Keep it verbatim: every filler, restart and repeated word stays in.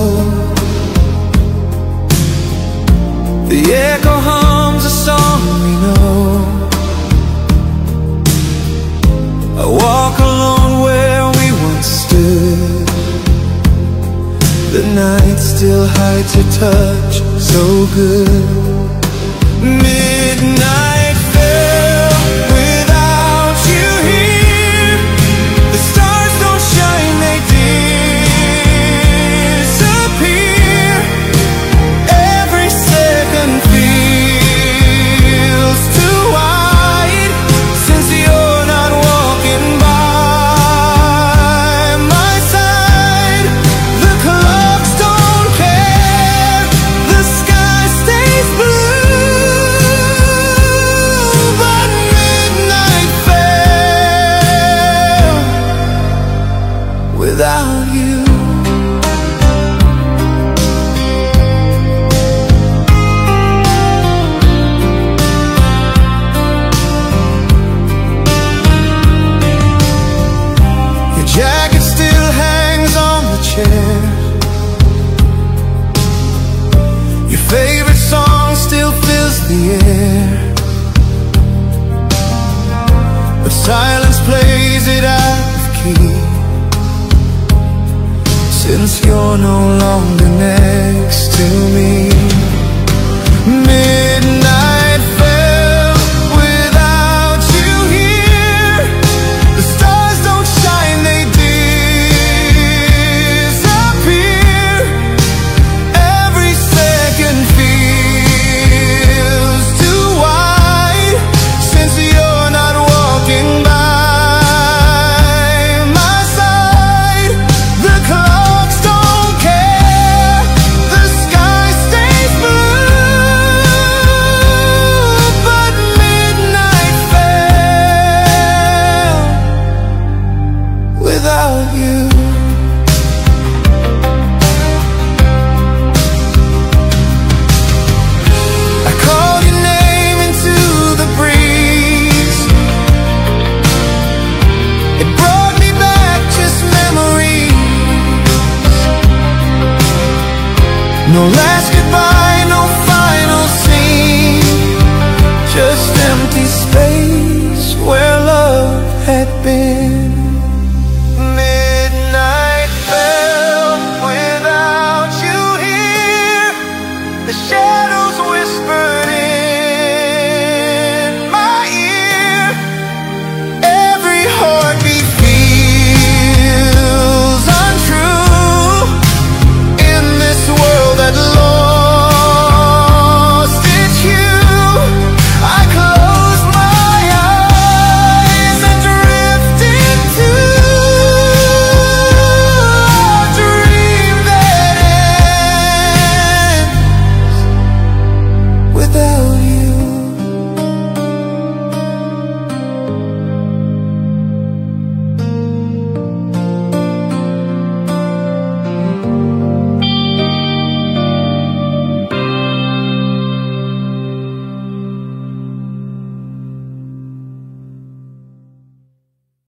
The echo hums a song we know. I walk alone where we once stood. The night still hides her touch so good. Midnight fell without you here. The stars don't shine, they disappear. Every second feels too wide since you're not walking by my side. The clocks don't care, the sky stays blue, but midnight fell without you. Your jacket still hangs on the chair. Your favorite song still fills the air, but silence plays it out of key since you're no longer next to me. Midnight fell without you here. The stars don't shine, they disappear. Every second feels too wide since you're not walking by my side. The clocks don't care, the sky stays blue, but midnight fell without you. I called your name into the breeze. It brought me back just memories. No last goodbye